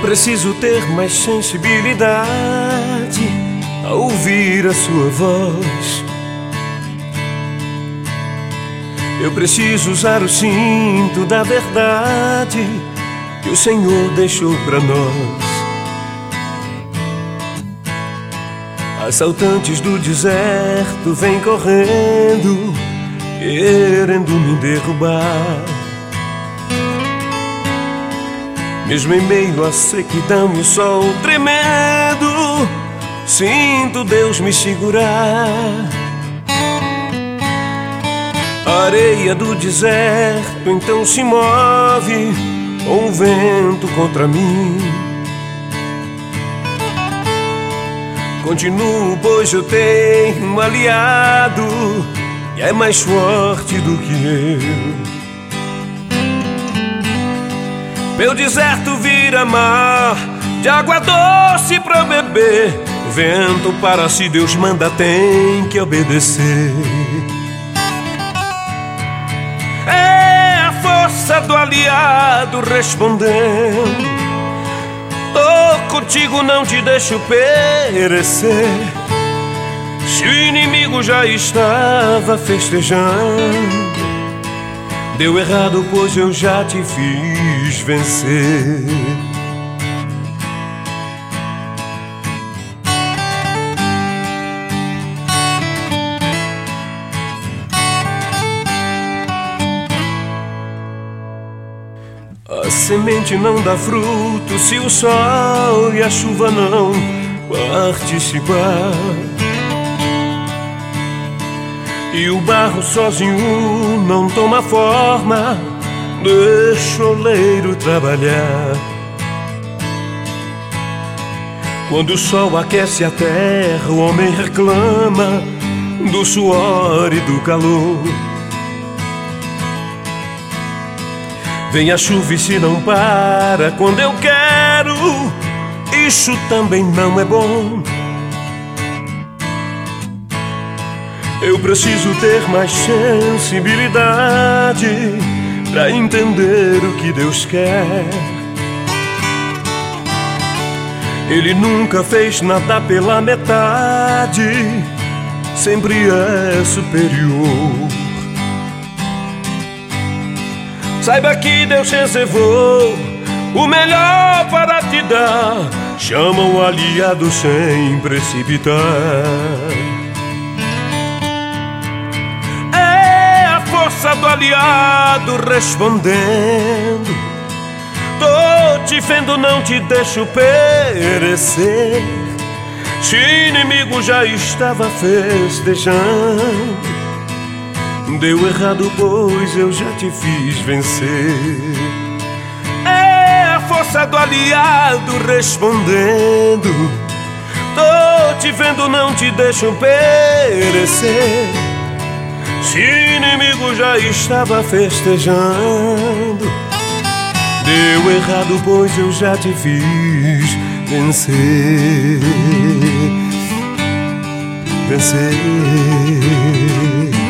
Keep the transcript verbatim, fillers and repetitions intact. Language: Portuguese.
preciso ter mais sensibilidade a ouvir a sua voz. Eu preciso usar o cinto da verdade que o Senhor deixou pra nós. Assaltantes do deserto vêm correndo, querendo me derrubar. Mesmo em meio à sequidão e o sol tremendo, sinto Deus me segurar. A areia do deserto então se move com o vento contra mim. Continuo, pois eu tenho um aliado e é mais forte do que eu. Meu deserto vira mar de água doce pra eu beber. Vento para se Deus manda, tem que obedecer. É a força do aliado respondendo: tô contigo, não te deixo perecer. Se o inimigo já estava festejando, deu errado, pois eu já te fiz vencer. A semente não dá fruto se o sol e a chuva não participar. E o barro sozinho não toma forma, deixa o oleiro trabalhar. Quando o sol aquece a terra, o homem reclama do suor e do calor. Vem a chuva e se não para quando eu quero, isso também não é bom. Eu preciso ter mais sensibilidade pra entender o que Deus quer. Ele nunca fez nada pela metade, sempre é superior. Saiba que Deus reservou o melhor para te dar. Chama o aliado sem precipitar. Força do aliado respondendo: tô te vendo, não te deixo perecer. Se o inimigo já estava festejando, deu errado, pois eu já te fiz vencer. É a força do aliado respondendo: tô te vendo, não te deixo perecer. Se o inimigo já estava festejando, deu errado, pois eu já te fiz vencer. Vencer.